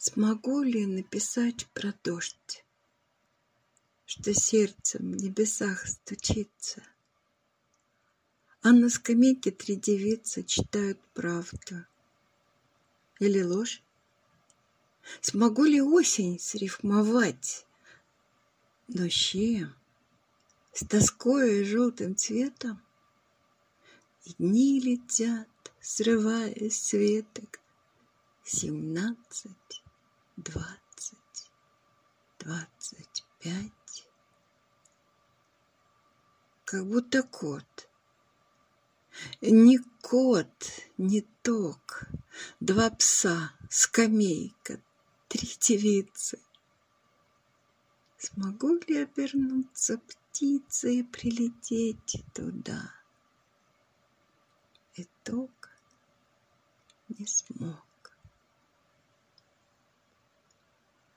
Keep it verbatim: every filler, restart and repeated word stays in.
Смогу ли написать про дождь, что сердцем в небесах стучится, а на скамейке три девицы читают правду или ложь? Смогу ли осень срифмовать, но с чем? С тоской и желтым цветом? И дни летят, срываясь с веток, семнадцать, двадцать, двадцать пять. Как будто кот. Не кот, не ток. Два пса, скамейка, три девицы. Смогу ли обернуться птицей и прилететь туда? Итог не смог.